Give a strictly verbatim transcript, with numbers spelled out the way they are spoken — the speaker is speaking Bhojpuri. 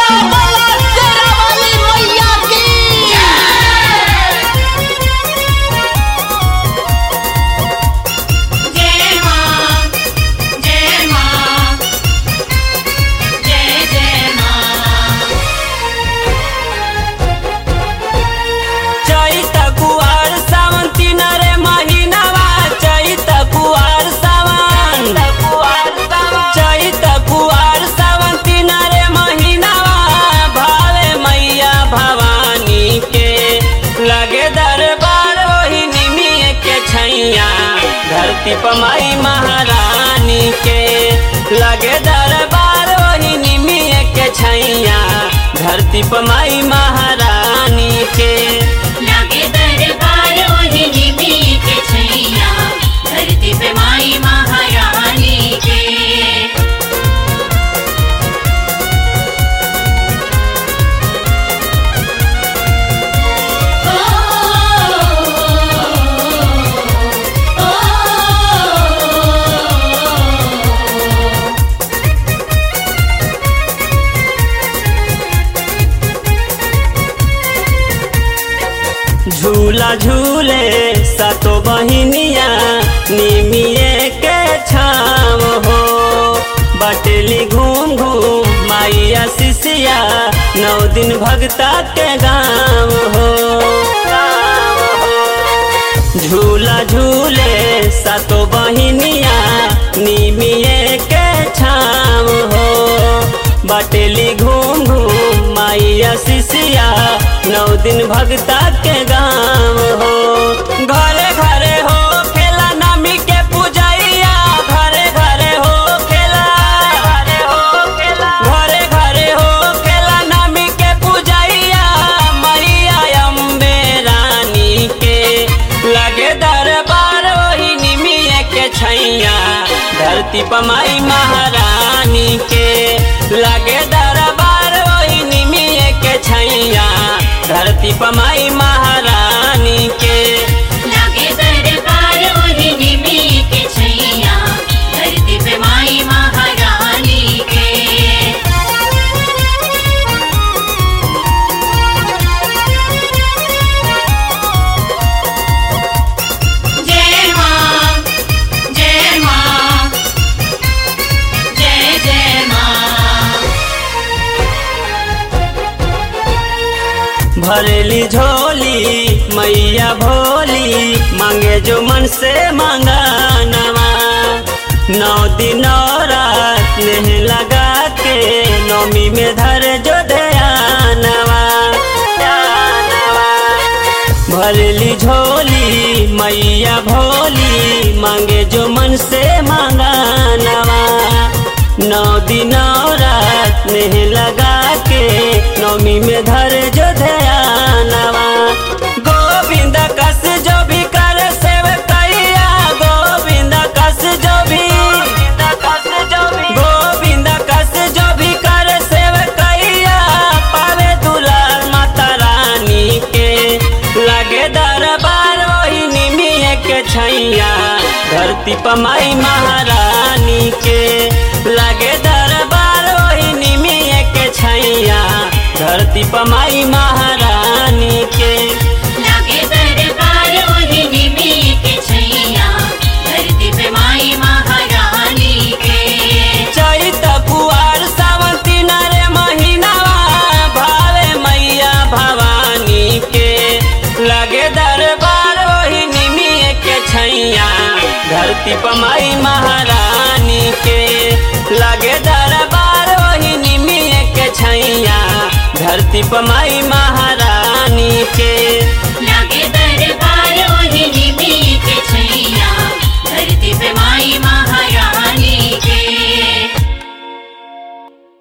बोला बोला शेरा वाली मैया की जय मां जय मां जय जय मां। चैत कुआर सावन तीन रे महीनावा चैत कुआर सावन चैत कुआर सावन तीन रे महीनावा भावे मैया भवानी के लगे दरबार वही निमिये के छैया धरती पमाई महारानी के लगे दरबार वही निमिये के छैया धरती पमाई महारानी के लागे दरबार ओहि निमी के छैया धरती पे माई महारानी के। ओ, ओ, ओ, झूला झूले सतो बहिनिया निमिये के छाव हो बटली घूम घूम माइया शिष्या नौ दिन भगता के गाँव हो झूला झूले सतो बहिनिया निमिये के छाव हो बटली घूम घूम माइया शिष्या नौ दिन भगता के गाँव हो घरे घरे हो खेला नामी के पूजैया घरे घरे हो खेला घरे हो खेला घरे घरे हो खेला नामी के पूजैया मैया अम्बे रानी के लगे दरबार वही निमिये के छैया धरती पमाई महारानी के लगे दरबार वही निमिये के छैया धरती पमाई महारानी के लागे दरबार ओहि निमी के छैया धरती पे माई महारानी के। जय मां जय मां जय जय मां। भरेली झोली मैया भोली मांगे जो मन से मांगानवा नौ दिन रात नेह लगा के नौमी में धर जो दयानवा भरेली झोली मैया भोली मांगे जो मन से मांगानवा नौ दिन रात नेह लगा के नौमी में धर जो दयानवा गोविंद कस जो भी कर सेवकैया गोविंद कस जो भी गोविंद कस जो भी कर सेवकैया पावे दुलार माता रानी के लगे दरबार वही निमिये के छैया धरती पमाई महारानी के लगे दरबार वही निमिये के छैया धरती पमाई महारानी के लागे दरबार ओहि निमी के छैया धरती पे माई महारानी के। चैत कुआर सावन तीन रे महीनावा भावे मैया भवानी के लगे दरबार वही निमिये के छैया धरती पमाई महारानी के लगे दरबार वही निमिये के छैया धरती पमाई महारानी के।